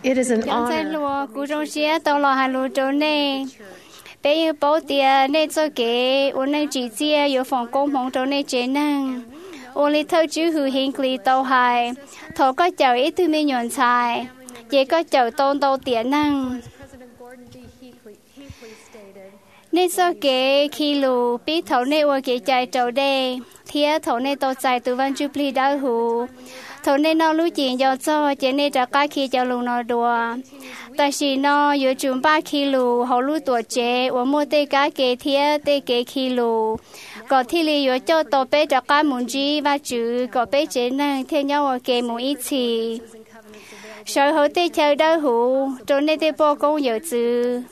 It is an Trong sai honor lúa cú trong xía tàu lò hà lúa trốn nè bây giờ bố tia nè cho kế ôn nè chỉ chia yếu phòng công phòng trốn nè chế năng ôn lý thâu chữ hư hình kli tàu hài thổ có chầu ít thứ mi nhuận xài chỉ có chầu tôn tàu tiền năng nè cho kế khi lù biết thấu nè ôn kế chạy trâu đê thía thấu nè tàu chạy từ văn chụp ly đau hù thấu nè nó lú chuyện do cho chế nè trả cá khi cho lù nó đùa tại vì nó yếu chùm 3 kg họ lú tuổi trẻ và mua tê cá kế thía tê kế kg có thì lý yếu cho tổ bé trả cá muốn gì và chữ có bé chế năng theo nhau ở kế muốn ít chỉ sở hữu tê chơi đau hù cho nên tê bố công yếu chữ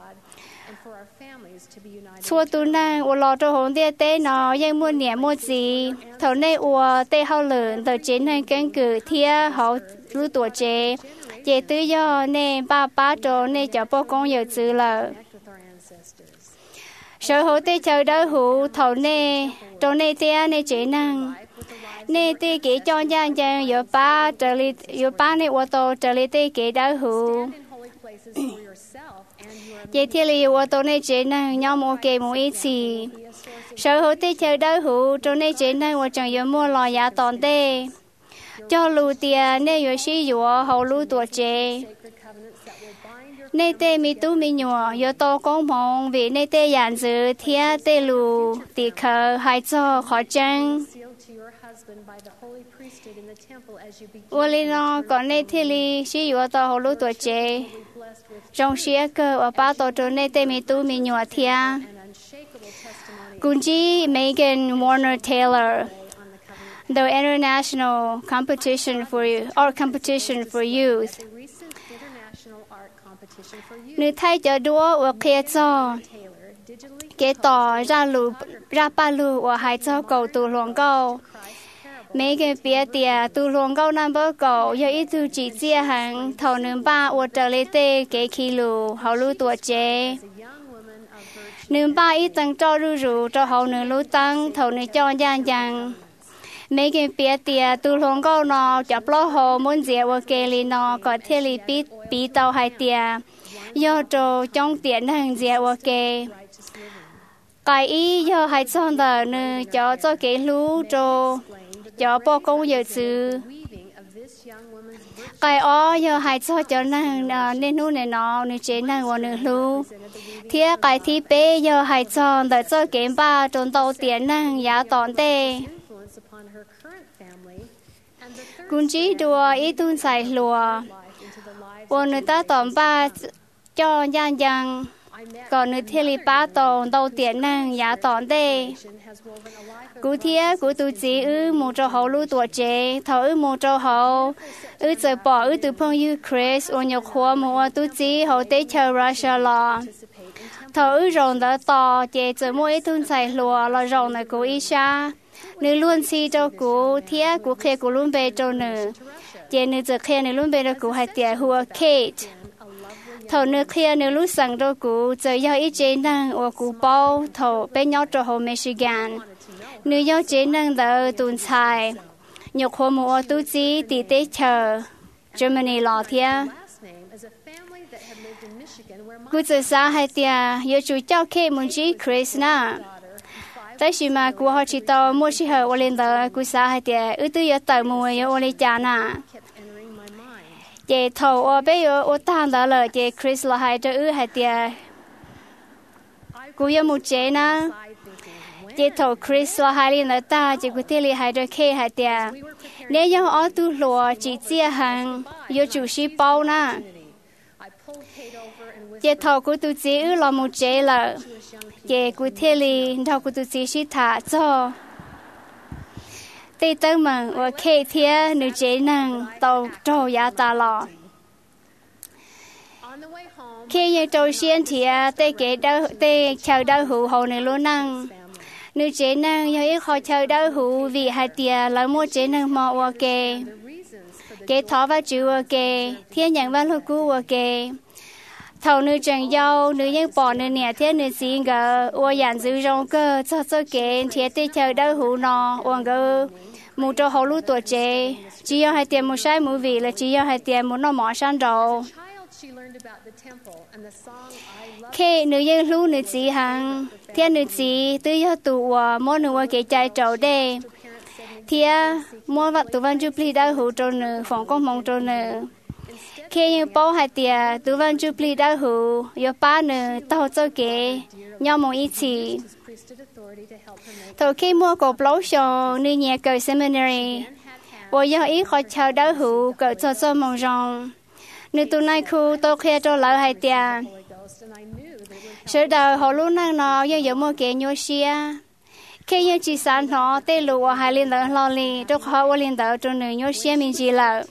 chua tu năng u lo cho hồn tê tê nóยังmua nhẹ mua gì thầu này u tê hao lớn tờ chế năng căn cứ thía họ lú tuổi trẻ chế tự do nè ba trò nè cho bố con nhiều chữ là sở hữu tê chơi đau hù thầu nè trò nè tê nè chế năng nè tê kế cho gian gian yếu ba trở li yếu ba nè ô tô trở li tê kế đau hù chế thiên lý ô tô nè chế năng nhau mua kế mua ít gì sở hữu tê chơi đau hù trò nè chế năng ô chẳng yếu mua lò giá tòn tê cho lù tiền nè yếu sĩ yếu hậu lù tuổi trẻ nè tê mi tu mi nhỏ yếu to công mong vì nè tê giản dự thía tê lù tỉ khờ hai cho khó chăng ô li nó còn nè thiên lý sĩ yếu to hậu lù tuổi trẻ trong xía cơ ở ba tổ trốn nè tê mi tu mi nhỏ thía Kunji Megan Warner Taylor the International Competition for Youth. Nữ thay cho đua ở kia cho kế tỏ ra ba lù ở hai cho cầu tù luồng cầu. Mấy cái bia tiề tù luồng cầu năm bữa cầu do ít tu chỉ chia hàng thầu nữ ba ở trở lại tê kế khi lù hậu lù tuổi trẻ. Nữ ba ít tăng cho rủ cho hậu nữ lù tăng thầu nữ cho gian dàng. Mấy cái bia tiề tu luồng câu nó chập lo hồ muốn dễ ở kề li nó có thể li bí tàu hai tiề do trâu trong tiền hàng dễ ở kề cái ý do hai son tờ nữ cho cái lú trâu cho bao công giờ sự cái ó do hai cho nàng nên nu này nó nữ chế nàng ở nữ lú thế cái thi bé do hai son tờ cho cái ba trong tàu tiền nàng giá tòn tê cũng chỉ đùa ít tuôn xài lùa, còn người ta tóm ba cho gian gian, còn người thiên lý ba tòn đầu tiền năng giá tòn tê. Cú thiê cú tu chỉ một trâu hậu lú tuổi trẻ, thầu một trâu hậu, giờ bỏ từ phong Chris, nhục hoa một tu chỉ hậu tê chờ Russia lò. Thầu rồng đã to, chế giờ mỗi tuôn xài lùa là rồng này cú Isha. Nữ luôn si cho cú thía cú khe cú luôn bê cho nữ chế nữ giờ khe nữ luôn bê cho cú hai tia hùa Kate thầu nữ khe nữ lúc sang cho cú giờ do ít chế năng ở cú bao thầu bên nhau cho hồ Michigan nữ do chế năng đỡ tuần xài nhục hồ mùa tu chí tỷ tế chờ Germany lò thía cú giờ xa hai tia yêu chủ cho Kate muốn chí Chris na tại vì mà cô họ chỉ tao mua chỉ hơi lên đó cô sa hay tiệt từ giờ tao mua yo lên chán à chị thầu ở bây giờ ở thang đó là chị Chris là hay cho hay tiệt cô yo mua chế na chị thầu Chris là hay lên đó ta chị cô thấy hay cho K hay tiệt nếu như ở tu lúa chỉ chia hàng yo chủ sĩ bao na chị thầu cô tu chỉ là mua chế là chị cụ thể li thầu cụ tự chỉ sĩ thả cho tây tân mừng ở kê thía nữ chế năng tàu trâu giá ta lò khi như trâu xiên thía tây chờ đau hủ hậu nữ luôn năng nữ chế năng do ít khó chờ đau hủ vì hai tia là mua chế năng mò ở kê thọ và chịu ở kê thía nhận vào lúc cũ ở kê thầu nữ chẳng dâu nữ những bỏ nữ nè thế nữ xin gỡ ô dàn giữ rong cơ cho kế thế tê chờ đau hủ nó ô gỡ một trâu hậu lú tuổi trẻ chỉ yêu hai tiền một sai mũi vị là chỉ yêu hai tiền một nó mỏ san đầu khi nữ dân lú nữ chỉ hàng thiên nữ chỉ tự do tụ mỗi nữ cái trái trâu đây thiên mỗi vật tụ văn chụp ly đau hủ trâu nữ phòng công mong trâu nữ khi như bao hai tiền tụ văn chụp ly đau hủ yêu ba nữ tao cho kế nhau một ý chỉ khi mua cổ blog show nữ nhà cờ seminary bộ do ý khỏi chờ đau hủ cờ cho mong rong nữ tụ này khu tôi khi cho lỡ hai tiền sự đời họ luôn năng nó do giống một cái nhô xia khi như chỉ sản nó tê lụa hai liên đỡ lo li cho họ liên đỡ cho nữ nhô xia mình chỉ là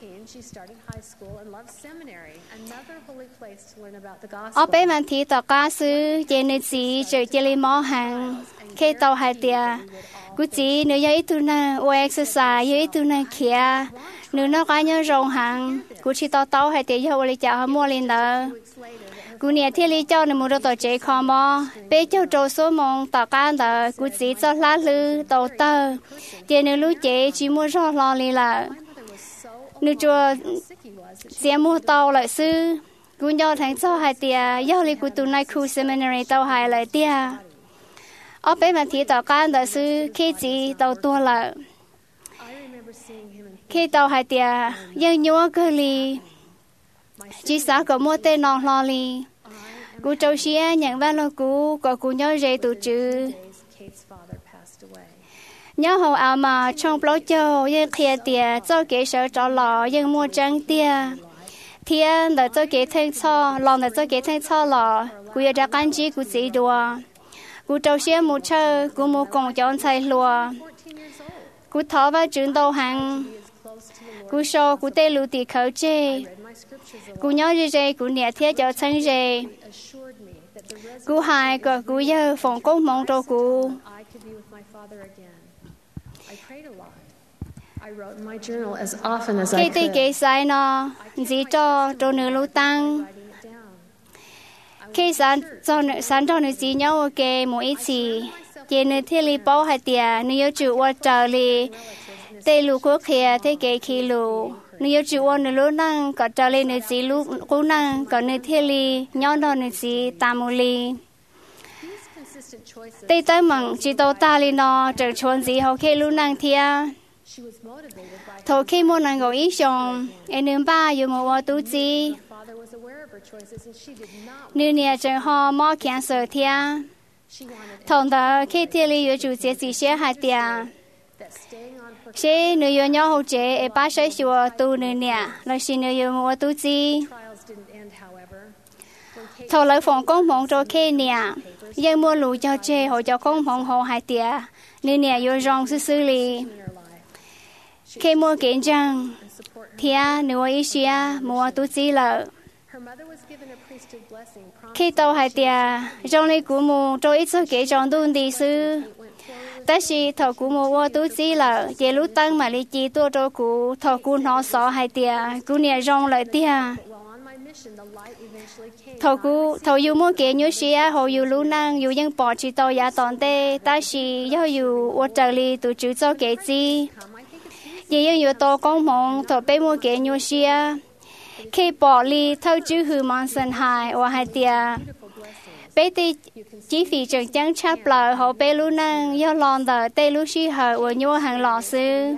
ở bên mình thì tao cá sư trên nữ chỉ chơi chơi mỏ hàng khi tao hai tia cú chỉ nữ yêu ít tu na exercise yêu ít tu na kia nữ nó cá nhớ rong hàng cú chỉ tao hai tia yêu lấy chào họ mua liên đỡ cú nhà thiên lý cho nên một đôi tổ chế khó mò bé cho trâu số mong tao can đỡ cú chỉ cho lá lư tàu tơ tiền nữ lú chế chỉ mua rau lo li là nữ chùa sẽ mua tàu lại sư cú nhau thành cho hai tia yêu li cú tu này khu seminary tàu hai lại tia ở bên mình thì tàu can đỡ sư khi chỉ tàu tua là khi tàu hai tia yêu nhua cơ li chỉ xã có mua tên non lo li cú trâu xía nhận van lo cú có cú nhớ dễ tụ chữ nhớ hậu ảo mà trong blog châu yên kia tia cho kế sở cho lò yên mua trắng tia thiên đã cho kế thanh cho lòng đã cho kế thanh cho lò cú yêu ra căn chỉ cú chỉ đùa cú trâu xía mua chơi cú mua cùng chọn xài lùa cú thọ vào trường đầu hàng cú show cú tê lù tì khẩu chê cú nhớ dê cú nhẹ thiết cho chân dê cú hai cờ cú dơ phòng công mong cho cú khi tì kế sai nó dĩ cho nữ lưu tăng khi sáng cho nữ dĩ nhau ok một ít gì chỉ nữ thiết lý bao hai tiền nữ yêu chịu qua trở li tê lù quốc kia thế kế khi lù nữ yêu chịu qua nữ lưu năng có trở li nữ dĩ lù cố năng có nữ thiết lý nhau đó nữ dĩ tam mù li tê tới mặn chỉ tàu ta li nó trở chuồn dĩ hậu khi lưu năng thia thầu khi mua năng gọi ý xong em nương ba yêu một ô tú chi nữ nhà trường họ mò kén sở thia thằng đó khi thiên lý yêu chủ chế chỉ xe hai tiền xe nữ yêu nhau hậu chế em ba sẽ chùa tu nữ nhà là xin nữ yêu một ô tú chi thầu lấy phòng công mong cho khi nhà dân mua lũ cho chế họ cho công mong họ hai tiền nữ nhà yêu rong sư li khi mua kiện trang thia nữ ý xia mua tú chi lợ khi tàu hai tia trong này cú mua cho ít số kế trong đun đi sư ta chỉ thầu cú mua mua tú chi lợ chế lú tăng mà lý chi tua cho cú thầu cú nó xỏ hai tia cú nè rong lại tia thầu yêu mua kế nhớ xia hồ yêu lú năng yêu dân bỏ chỉ tàu giá tòn tê ta chỉ yêu ô trợ li tụ chữ cho kế chi vì yêu tàu công mong thầu bé mua kế nhớ xia khi bỏ li thâu chữ hư mong sân hài và hai tia bé ti chỉ vì trường trắng chắp lời hậu bé lú năng do lon tờ tê lú xí hờ và nhua hàng lò sư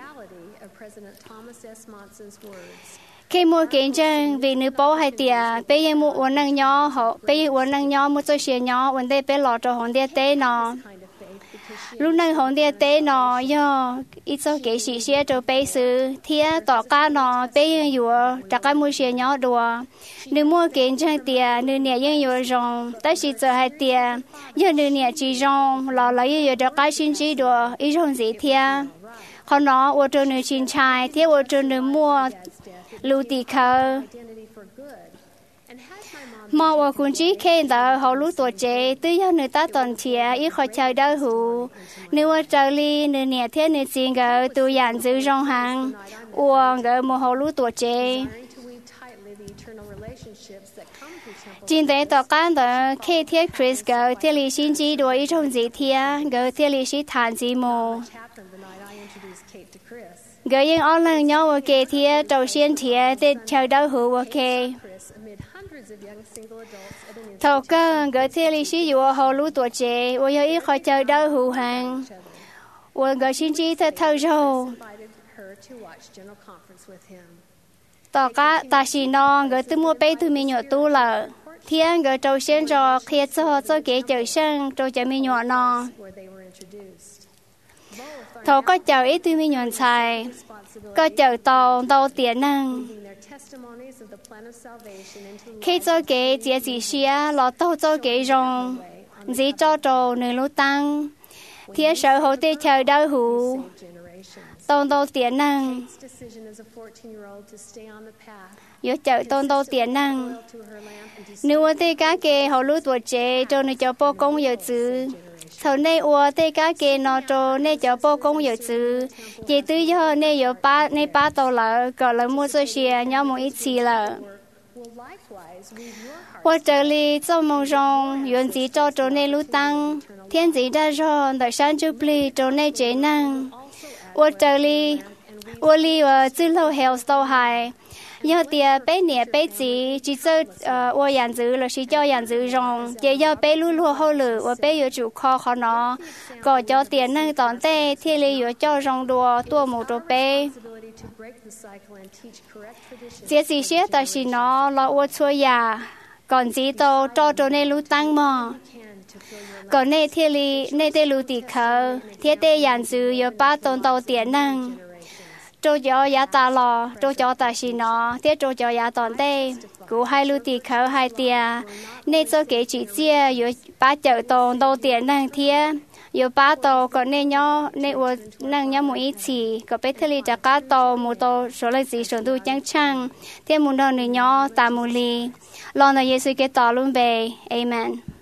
khi mua kiện trang vì nữ bố hai tia bé yên mua uốn năng nhỏ hậu bé yên uốn năng nhỏ mua cho xe nhỏ uốn tê bé lọt cho hòn đê tê nó lúc này hòn đê tê nó do ít số kế sĩ xe cho bé sư thia tỏ cá nó bé yên dùa trả cái mua xe nhỏ đùa nữ mua kiện trang tia nữ nhà yên dùa rong ta chỉ chờ hai tia do nữ nhà chỉ rong lò lấy yên trả cái xin chỉ đùa ít rong gì thia còn nó ô tô nữ xin trai thia ô tô nữ mua lưu tì khờ mà ở cũng chỉ khen đó họ lúc tuổi trẻ tự do người ta toàn thiệt ít khỏi chơi đau hủ nếu ở trời li nếu nhẹ thế nếu xin gỡ tu dàn giữ trong hàng uổng gỡ một họ lúc tuổi trẻ chính tế tỏ cán đó khi thiết Chris gỡ thiết lý xin chỉ đuổi ít trong gì thiệt gỡ thiết lý sĩ thản gì mù gợi yên áo lần nhau ở kề thia đầu tiên thia để chờ đau hữu ở kề thầu cơ gợi thia lý sĩ dụ hồ lũ tuổi trẻ ở yêu ít khỏi chờ đau hữu hàng ở gợi xin chi thật thâu râu tỏ cá ta chỉ non gợi từ mua bé từ mình nhỏ tu lợ thiên gợi đầu tiên cho khi cho kế chờ sinh cho mình nhỏ non thầu có chờ ít từ mình nhỏ xài có chờ tàu tiền năng khi cho kế chỉ chỉ xia lọ tàu cho kế rong chỉ cho trâu nơi lúa tăng thiên sở hậu tê chờ đau hữu tàu tiền năng yếu chờ tàu tiền năng nếu tê cá kê hậu lúa tuổi trẻ cho nơi cho bố công yếu chữ thầu này ua tê cá kê nó cho này cho bố công yếu chữ chỉ tư do này yếu ba tàu là gọi là mua số xe nhau một ít xí là我这里做梦中，原子照着内路当，天子在上的山就不里着内节能。我这里，我离我最后还有都还，要点背年背字，只做我样子了是叫样子用，也要背路路后路，我背有主靠好喏，个叫点能当代，天里有叫用多木着背。这是些但是呢，老我错呀，còn chỉ tàu cho nên lũ tăng mà, còn nên thiết lý nên để lũ tị khờ, thiết để dàn dự有ba tàu tiền năng, cho giá ta lò, cho ta xí nó, thiết cho giá tòn đây, cú hai lũ tị khờ hai tia, nên cho cái chỉ chia有ba chợ tàu tiền năng thiết.有八道，个那鸟那我那鸟母一起，个被特里只家道母道说了自上都讲唱，天母道那鸟大母里，让那耶稣给道路呗，Amen。